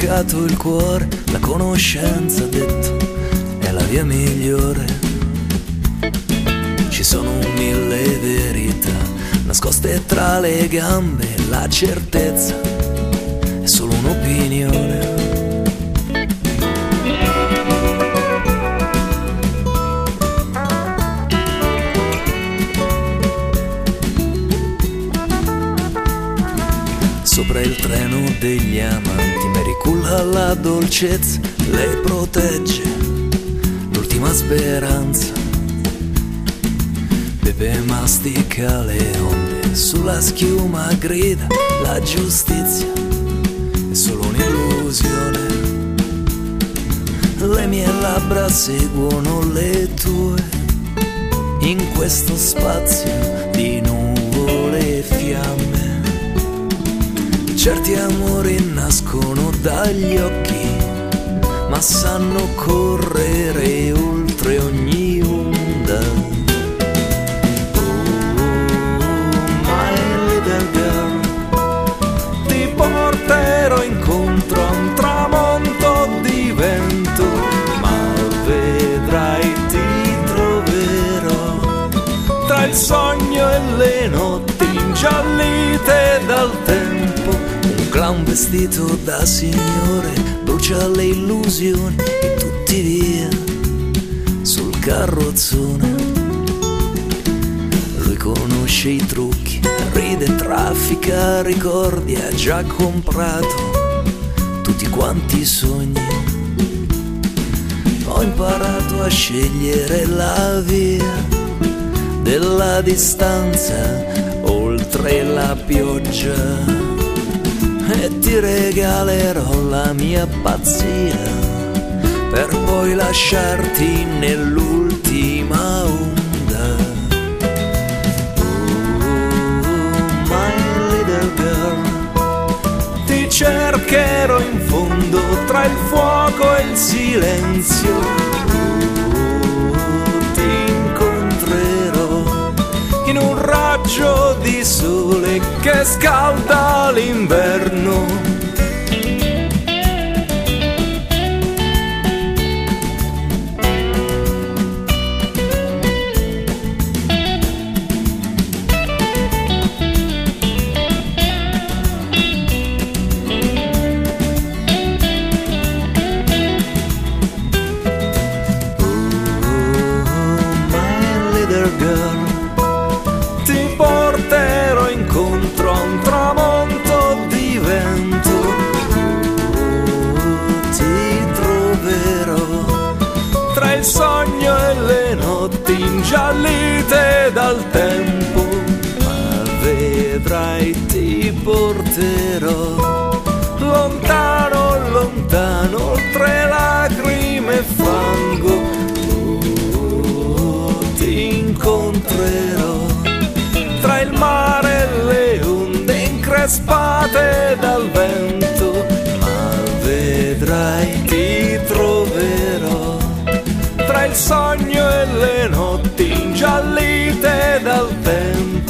toccato il cuore, la conoscenza, ha detto, è la via migliore. Ci sono mille verità nascoste tra le gambe, la certezza è solo un'opinione. Sopra il treno degli amanti mi riculla la dolcezza, lei protegge l'ultima speranza. Beve mastica le onde, sulla schiuma grida, la giustizia è solo un'illusione. Le mie labbra seguono le tue in questo spazio di nuvole e fiamme. Certi amori nascono dagli occhi, ma sanno correre oltre ogni onda. Oh, my little girl, ti porterò incontro a un tramonto di vento, ma vedrai ti troverò tra il sogno e le notti ingiallite dal tempo. Un clown vestito da signore brucia le illusioni e tutti via sul carrozzone. Lui conosce i trucchi, ride, traffica ricordi, ha già comprato tutti quanti i sogni. Ho imparato a scegliere la via della distanza oltre la pioggia. E ti regalerò la mia pazzia per poi lasciarti nell'ultima onda. Oh, my little girl, ti cercherò in fondo tra il fuoco e il silenzio. Oh, ti incontrerò in un raggio di sole che scalda l'inverno. Oh, my little girl, ti porterò incontro a un tramonto di vento. Ti troverò tra il sogno e le notti ingiallite dal tempo, ma vedrai ti porterò lontano, lontano, oltre lacrime e fango. Ti incontrerò tra il mare e le onde increspate dal vento, ma vedrai ti troverò tra il sogno e le notti ingiallite dal tempo.